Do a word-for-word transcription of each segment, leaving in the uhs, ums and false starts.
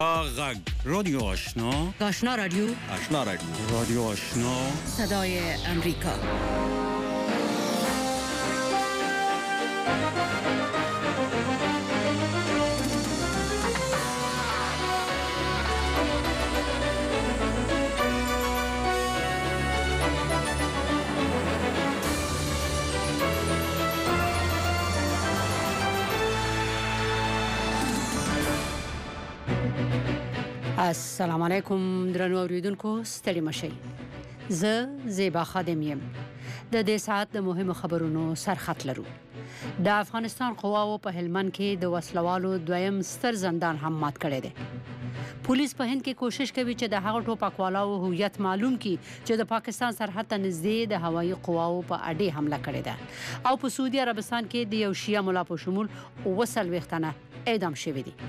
غږ رادیو آشنا آشنا رادیو آشنا رادیو رادیو آشنا صدای امریکا. السلام علیکم درنو اوریدونکو، ستړي مشئ. زه زیبا خادم یم. د دې ساعت د مهمو خبرونو سرخط لرو. د افغانستان قواو په هلمند کې د وسلوالو دویم ستر زندان هم مات کړی دی. پولیس په هند کې کوشش کوي چې د هغو ټوپکوالو هویت معلوم کړي چې د پاکستان سرحد ته نږدې د هوایي قواو په اډې حمله کړې ده او په سعودي عربستان کې د یو شیعه ملا په شمول اووه څلوېښت تنه اعدام شوي دي.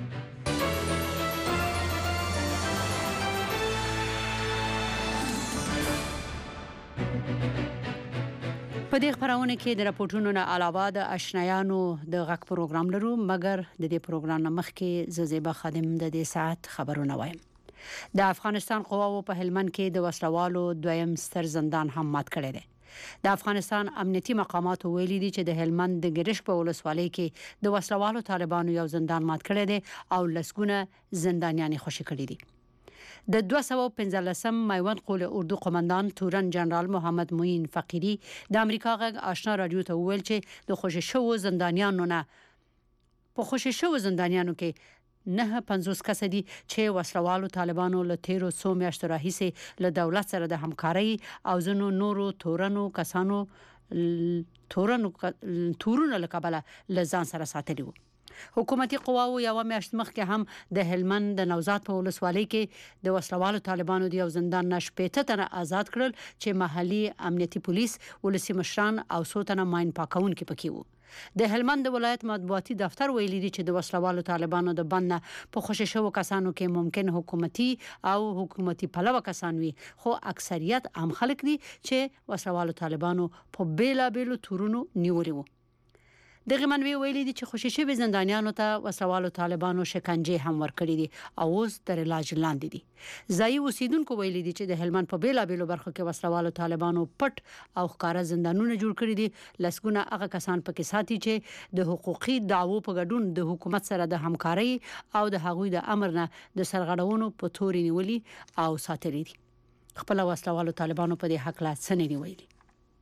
په دې خبرونه کې د راپورټونو نه علاوه د آشنایانو د غږ پروګرام لرو، مګر د دې پروګرام نه مخکې ز زیبا خادم د دې ساعت خبرونه وایم. د افغانستان قواو په هلمند کې د وسلوالو دویم ستر زندان هم مات کړی دی. د افغانستان امنیتي مقامات ویلي دي چې د هلمند د ګرشک په ولسوالۍ کې د وسلوالو طالبانو یو زندان مات کړی دی او لسګونه زندانیان خوشي کړي دي. د دوه سوه پنځلسم میوند قول اردو قومندان تورن جنرال محمد معین فقیری د امریکا غږ آشنا رادیو ته وویل چې د خوشي شوو زندانیانو نه په خوشي شوو زندانیانو کې نه پنځوس کس دي چې وسلوالو طالبانو له تیرو څو میاشتو راهیسې له دولت سره د همکارۍ او ځینو نورو تورنو کسانو تورنو تورونو له کبله له ځان سره ساتلي وو. حکومتي قواو یو میاشت مخکې هم د هلمند د نوزاد په ولسوالۍ کې د وسلوالو طالبانو د یو زندان نه شپېته تنه آزاد کړل چې محلي امنیتي پولیس، ولسي مشران او څو تنه ماین پاکونکي پکې وو. د هلمند ولایت مطبوعاتي دفتر ویلي دی چې د وسلوالو طالبانو د بند نه په خوشي شوو کسانو کې ممکن حکومتي او حکومتي پلوه کسان وي، خو اکثریت عام خلک دي چې وسلوالو طالبانو په بیلابیلو تورونو نیولي وو. دغه منوي ویلي دي چې خوشي شوي زندانیانو ته وسلوالو طالبانو شکنجې هم ورکړي دي او اوس تر علاج لاندې دي. ځایي اوسیدونکو ویلي دي چې د هلمند په بیلابیلو برخو کې وسلوالو طالبانو پټ او ښکاره زندانونه جوړ کړي دي. لسګونه هغه کسان پکې ساتي چې د حقوقي دعوو په ګډون د حکومت سره د همکارۍ او د هغوی د امر نه د سرغړونو په توري نیولي او ساتلي دي. خپل وسلوالو طالبانو په دې حق لا څه نه دي ویلي.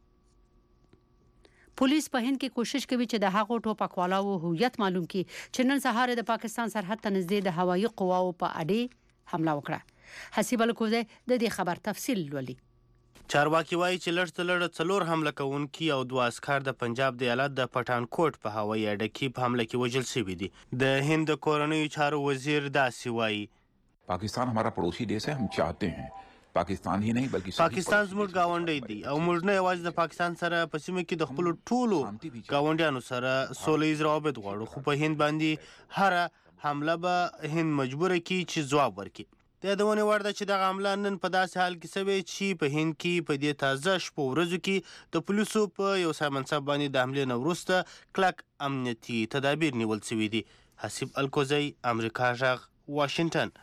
پولیس په هند کې کوشش کوي چې د هغو ټوپکوالو هویت معلوم کړي چې نن سهار د پاکستان سرحد ته نږدې د هوایي قواو په اډې حمله وکړه. حسیب الکوزی د دې خبر تفصیل لولي. چارواکي وایي چې لږ تر لږه څلور حمله کوونکي او دوه عسکر د پنجاب د ایالت د پټانکوټ په هوایي اډه کې په حمله کې وژل شوي دي. د هند کورنیو چارو وزیر داسې وایي: پاکستان हमारा पड़ोसी देश है, हम चाहते हैं پاکستان هی نه بلکې پاکستان زموږ گاونډی دی او موږ نه یوازې د پاکستان سره په سیمه کې د خپل ټولو گاونډیانو سره سوله ییز روابط غواړو، خو په هند باندې هر حمله به هند مجبور کړي چې ځواب ورکړي. د یادونې وړ ده چې دغه حمله نن په داسې حال کې شوې چې په هند کې په دې تازه شپو ورځو کې د پولیسو په یو سرمنصب باندې د حملې نه وروسته کلک امنیتي تدابیر نیول شوي دي. حسیب الکوزی، امریکا غږ، واشنگټن.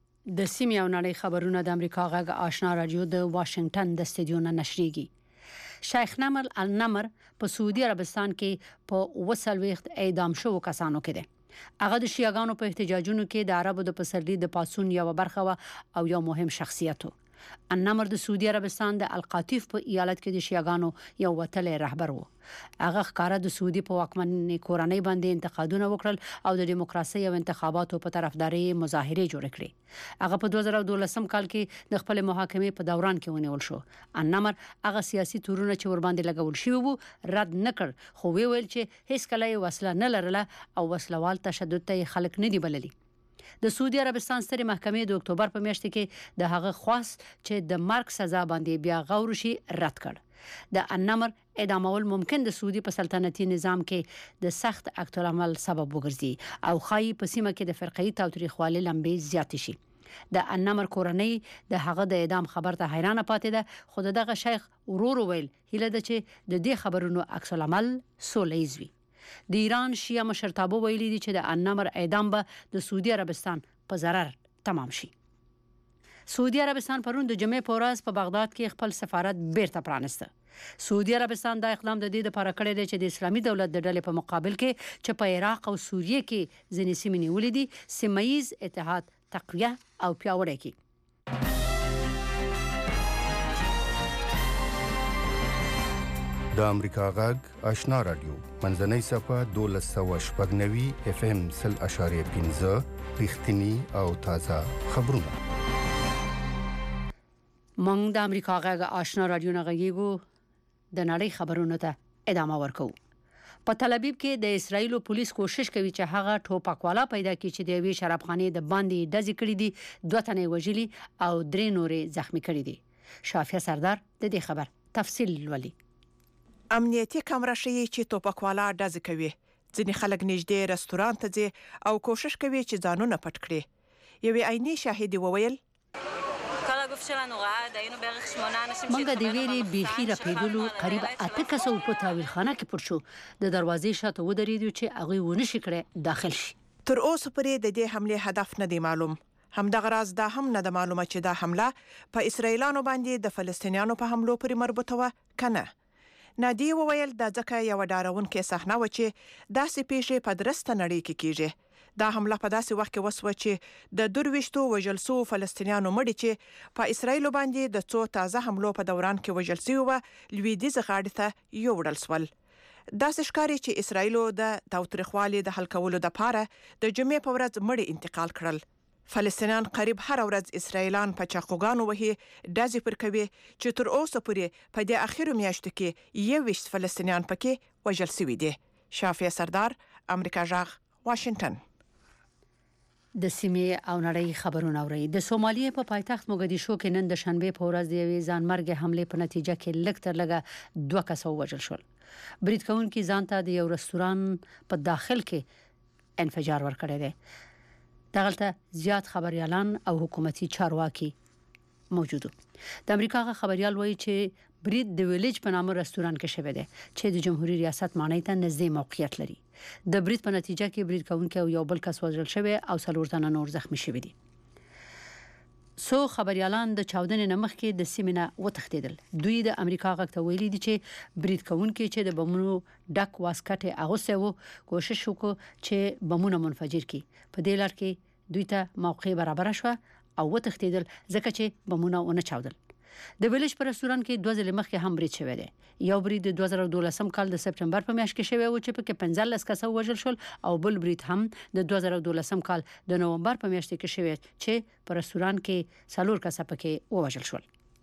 د سیمې او نړۍ خبرونه د امریکا غږ آشنا رادیو د واشنگټن د استودیو نه نشریږي. شیخ نمر النمر په سعودي عربستان کې په اووه څلوېښت اعدام شوو کسانو کې دی. هغه د شیعاګانو په احتجاجونو کې د عربو د پسرلي د پاڅون یو برخه و او یو مهم شخصیت و. النمر د سعودي عربستان د القاطیف په ایالت کې د شیعاګانو یو وتلی رهبر و. هغه ښکارا د سعودي په واکمنۍ کورنۍ باندې انتقادونه وکړل او د دیموکراسي او انتخاباتو په طرفداري مظاهرې جوړ کړې. هغه په دوه زره دولسم کال کې د خپل محاکمې په دوران کې ونیول شو. النمر هغه سیاسي تورونه چې ور باندې لګول شوی وو رد نکړ، خو وی ویل چې هیڅ کله یې وسله نه لرله او وسلوال تشدد ته خلک نه دی بللي. د سعودي عربستان سترې محکمې د اکتوبر په میاشت کې د هغه خواست چې د مرګ سزا باندې بیا غور شي رد کړ. د النمر اعدامول ممکن د سعودي په سلطنتي نظام کې د سخت عکس العمل سبب وګرځي او خای په سیمه کې د فرقه‌ای تاوتریخوالي لمبې زیات شي. د النمر کورنۍ د هغه د اعدام خبر ته حیرانه پاتې ده، خو دغه شیخ ورور ویل هیله ده چې د دې خبرونو عکس العمل سوله ییز وي. د ایران شیعه مشرتابه ویلي دي چې د النمر اعدام به د سعودي عربستان په ضرر تمام شي. سعودي عربستان پرون د جمعې په ورځ په بغداد کې خپل سفارت بیرته پرانسته. سعودي عربستان دا اقدام د دې لپاره کړی دی چې د اسلامي دولت د ډلې په مقابل کې چې په عراق او سوریه کې ځینې سیمې نیولې دي سیمه ییز اتحاد تقویه او پیاوړی کړي. د امریکا غږ آشنا رادیو منځنۍ صفحه دولس سوه شپږ نوي اف ام سل اشاریه پنځه رښتینی او تازه خبرونه. موږ د امریکا غږ آشنا رادیو نه غږیږو د نړۍ خبرونو ته ادامه ورکوو. په تل ابیب کې د اسرایل پولیس کوشش کوي چې هغه ټوپکوالا پیدا کړي چې د یوې شرابخانې د باندې ډزې کړې دي، دوه تنې وژلي او درې نورې زخمی کړي دي. شافیه سردار د دې خبر تفصیل لولي. امنیتي کمره ښیي چې ټوپکوالا ډزې کوي. ځینې خلک نږدې رستوران ته ځي او کوشش کوي چې ځانونه پټ کړي. یوې عیني شاهدې وویل منګه د ویری بیخي را پیدلو قریب اته کسو په تاویلخانه کې پټ شو. د دروازې شاته ودرېدو چې هغه ونه شي کړي داخل شي. تر اوسه پورې د دې حمله هدف نه دی معلوم. همدغه راز دا هم نه د معلومه چې دا حمله په اسرایلانو باندې د فلسطینیانو په حملو پورې مربوطه و کنه. نادی وویل دا ځکه یو ډارونکې صحنه و چې داسې پیښې په درسته نړۍ کې کیږي. دا حمله په داسې وخت کې وسوه چې د درويشتو وژل شوو فلسطینیانو مړي چې په اسرایل باندې د څو تازه حملو په دوران کې وژل شوي و لویدیځ غاړې ته یوړل شول. داسې ښکاري چې اسرایل د تاوتریخوالي د حل کولو لپاره د جمعې په ورځ مړي انتقال کړل. فلسطینیان قریب هر ورځ اسرایلان په چاقوګانو وهي ډزې پر کوي چې تر اوسه پورې په دې اخیرو میاشتو کې یوویشت فلسطینیان پکې وژل شوي دي. شافیه سردار، امریکا غږ، واشنگټن. د سیمې او نړۍ خبرونه اوري. د سومالیې په پایتخت موګدیشو کې نن د شنبه په ورځ د یوې ځانمرګ حمله په نتیجه کې لږ تر لږه دوه کسو وژل شول. برید کوونکي ځان ته د یو رستوران په داخل کې انفجار ورکړی دی. دغلته زیات خبريالان او حکومتي چارواکي موجود دي. د امریکا خبريال وایي چې برید د ویلیج په نامه رستوران کې شوی دی چې د جمهوریت ریاست مانای ته نږدې موقعیت لري. د برید په نتیجه کې برید کوونکي او یو بل کس وژل شوی او څلور تنه نور زخمی شوي دي. سو خبريالان د چاودنې نمخ کې د سیمینه وتښتیدل. دوی د امریکا غږ ته ویلي دي چې برید کوونکي چې د بمونو ډک واسکټ اغوسه وو کوشش وکړ چې بمونه منفجر کړي. په دې لار کې دوی ته موقع برابر شو او وتښتیدل ځکه چې بمونه ونه چاودل. د ویلیج پر رستوران کې دوه ځله مخکې هم برید شوی دی. یو برید د دوه زره دولسم کال د سپټمبر په میاشت کې شوی و چې په کې پنځلس کسه وژل شول او بل برید هم د دوه زره دولسم کال د نومبر په میاشت کې شوی چې په رستوران کې څلور کسه پکې وژل شول.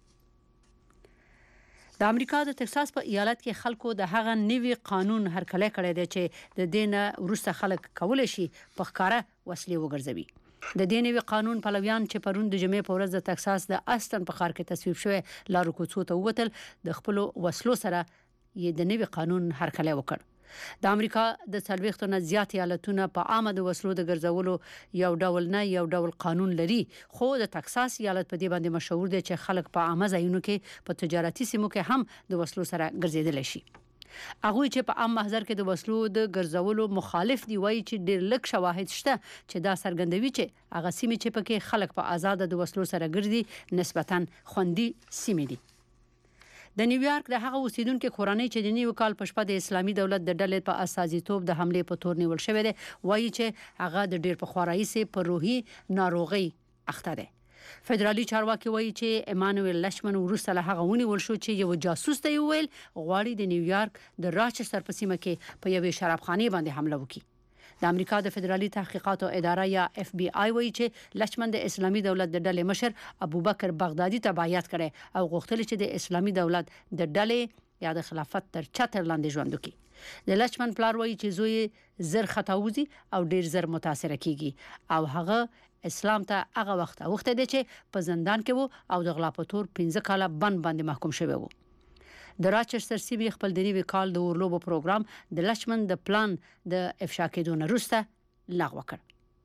د امریکا د ټکساس په ایالت کې خلکو د هغه نوي قانون هرکلی کړی دی چې د دینه وروسته خلک کولای شي په ښکاره وسلې وګرځوي. د دې نوي قانون پلویان چې پرون د جمعې په ورځ د ټکساس د استن په ښار کې تصویب شوی لارو کوڅو ته ووتل د خپل وسلو سره یې د نوي قانون هرکلی وکړ. د امریکا د څلوېښتو نه زیات ایالتونه په عامه د وسلو د ګرځولو یو ډول نه یو ډول قانون لري، خو د ټکساس ایالت په دې باندې مشهور دی چې خلک په عامه ځایونو کې په تجارتي سیمو کې هم د وسلو سره ګرځیدل شي. هغه چې په عام محضر کې د وسلو د ګرځولو مخالف دی وایي چې ډېر لږ شواهد شته چې دا څرګندوي چې هغه سیمې چې پکې خلک په آزاد د وسلو سره ګرځي نسبتاً خوندي سیمې دي. د نیویارک د هغه اوسیدونکو کورنۍ چې د نیو کال په شپه د اسلامي دولت د ډلې په اساسیتوب د حمله په تور نیول شوی دی وایي چې هغه د ډېر په خوارایي په روحي ناروغي اخته دی. فدرالي چارواکي وایي چې ایمانوئل لشمن ورسره له هغه ونیول شو چې یو جاسوس ته ویل غواړي د نیویارک د راچستر په سیمه کې په یوې شرابخانه باندې حمله وکړي. د امریکا د فدرالي تحقیقاتو اداره یا اف بی آی وایي چې لشمن د اسلامي دولت د ډلې مشر ابوبکر بغدادي ته بیعت کړي او غوښتل چې د اسلامي دولت د ډلې یا د خلافت تر چتر لاندې ژوند وکړي. د لشمن پلار وایي چې زوی زر خطاوزي او ډیر زر متاثر کیږي او هغه اسلام ته هغه وخت وخت دی چې په زندان کې وو او د غلا په تور پنځه کاله بند باندې محکوم شوی وو. د راچستر سیمې خپل د نوي کال د اورلوبو پروګرام د لشمن د پلان د افشا کېدو نه وروسته لغوه کړ.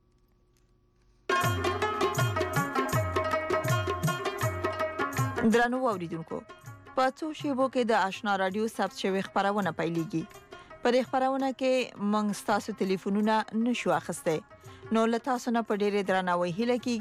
درنو اوریدونکو په څو شیبو کې د آشنا رادیو ثبت شوی خبرونه پیلېږي. په دې خبرونه کې موږ ستاسو ټلیفونونه نشو اخیستی. نو لتا سونه په ډېر درناوي هله کې